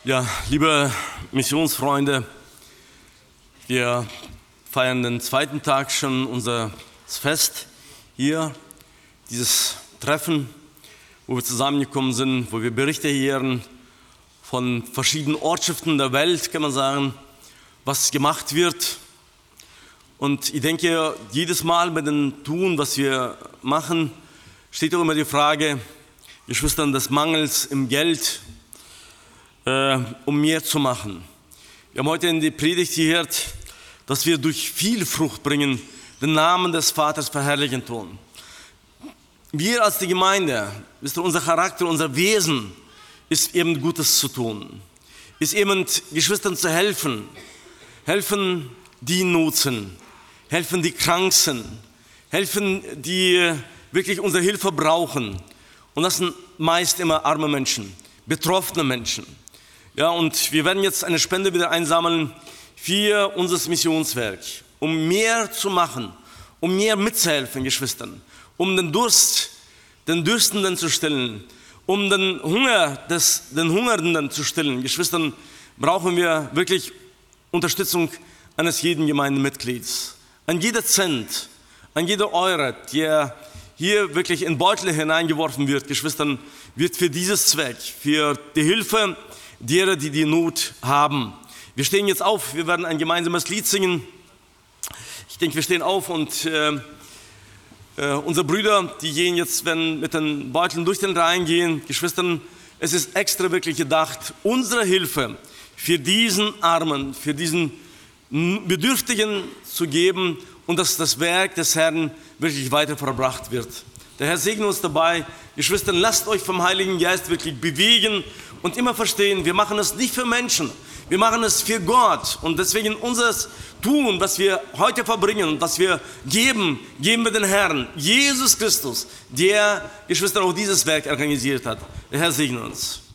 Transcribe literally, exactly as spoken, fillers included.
Ja, liebe Missionsfreunde, wir feiern den zweiten Tag schon unser Fest hier, dieses Treffen, wo wir zusammengekommen sind, wo wir Berichte hören von verschiedenen Ortschaften der Welt, kann man sagen, was gemacht wird. Und ich denke, jedes Mal bei dem Tun, was wir machen, steht auch immer die Frage, Geschwistern, des Mangels im Geld, äh, um mehr zu machen. Wir haben heute in der Predigt gehört, dass wir durch viel Frucht bringen, den Namen des Vaters verherrlichen tun. Wir als die Gemeinde, wisst ihr, unser Charakter, unser Wesen ist eben Gutes zu tun, ist eben Geschwistern zu helfen, helfen, die in Not sind, helfen, die krank sind, helfen, die wirklich unsere Hilfe brauchen. Und das sind meist immer arme Menschen, betroffene Menschen. Ja, und wir werden jetzt eine Spende wieder einsammeln für unser Missionswerk, um mehr zu machen, um mehr mitzuhelfen, Geschwistern, um den Durst, den Dürstenden zu stillen, um den Hunger des, den Hungernden zu stillen. Geschwistern, brauchen wir wirklich Unterstützung eines jeden Gemeindemitglieds. An jeder Cent, an jeder Euro, der hier wirklich in Beutel hineingeworfen wird, Geschwistern, wird für dieses Zweck, für die Hilfe derer, die die Not haben. Wir stehen jetzt auf, wir werden ein gemeinsames Lied singen. Ich denke, wir stehen auf und äh, äh, unsere Brüder, die gehen jetzt, wenn mit den Beuteln durch den Rhein gehen, Geschwistern, es ist extra wirklich gedacht, unsere Hilfe für diesen Armen, für diesen Bedürftigen zu geben und dass das Werk des Herrn wirklich weiter verbracht wird. Der Herr segne uns dabei. Geschwistern, lasst euch vom Heiligen Geist wirklich bewegen und immer verstehen, wir machen es nicht für Menschen, wir machen es für Gott. Und deswegen unser Tun, was wir heute verbringen, was wir geben, geben wir den Herrn, Jesus Christus, der, Geschwister, auch dieses Werk organisiert hat. Der Herr segne uns.